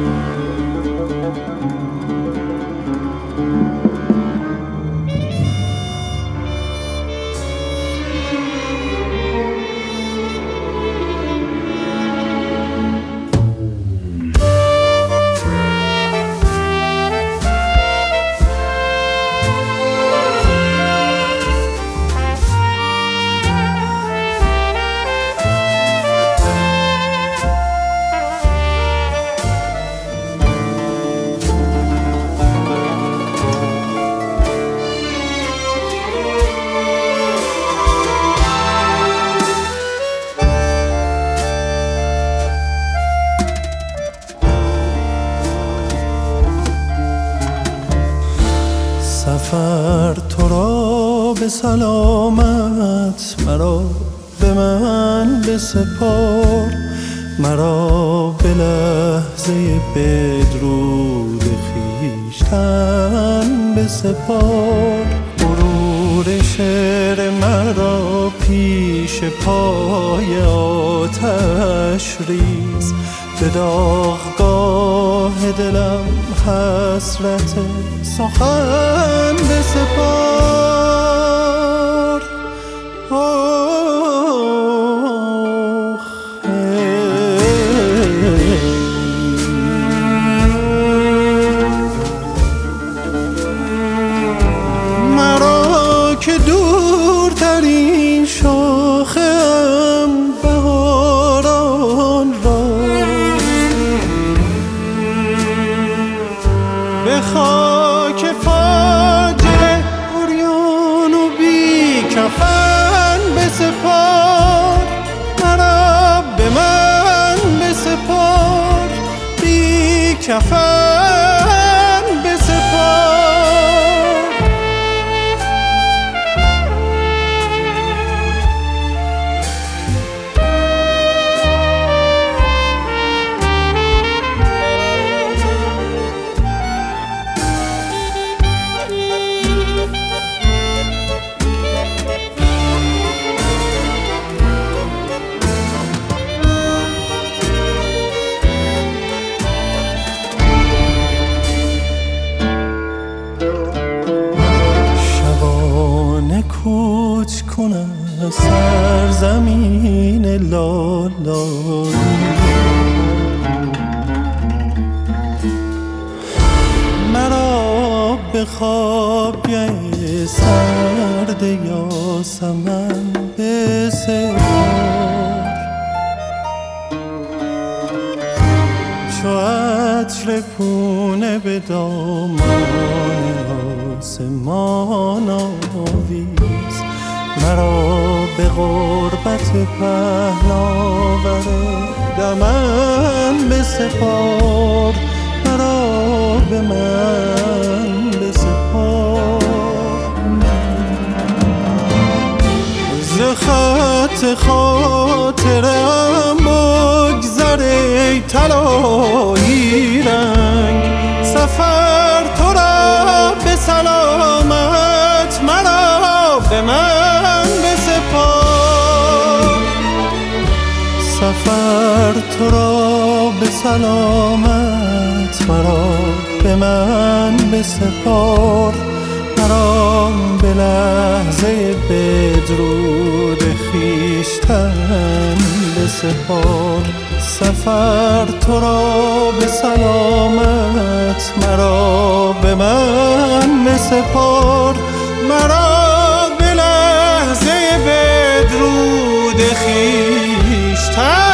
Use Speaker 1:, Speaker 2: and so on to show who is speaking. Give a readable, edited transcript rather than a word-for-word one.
Speaker 1: سفر تو را به سلامت مرا به من بسپار، مرا به لحظه بدرود خویشتن بسپار. غرور شعر مرا پیش پای آتش ریز، به داغگاه دلم حسرت سخن بسپار. مرا که دورترین شاخم بهاران را به خاک فاجعه عریان و بی کفن بسپار. مرا به من بسپار، بی کفن بسپار. کوچ کنم سرزمین لالایی، مرا به خوابگه سرد یاسمن بسپار. چو عطر پونه به دامان آسمان آویز، مرا به غربت پهناور دمن بسپار. مرا به من بسپار. ز خط خاطرم بگذر ای طلایی رنگ، سفر تو را به سلامت مرا به من بسپار. سفر تو را به سلامت مرا به من بسپار. مرا به لحظه بدرود خویشتن بسپار. سفر تو را به سلامت مرا به من بسپار. مرا به لحظه بدرود خویشتن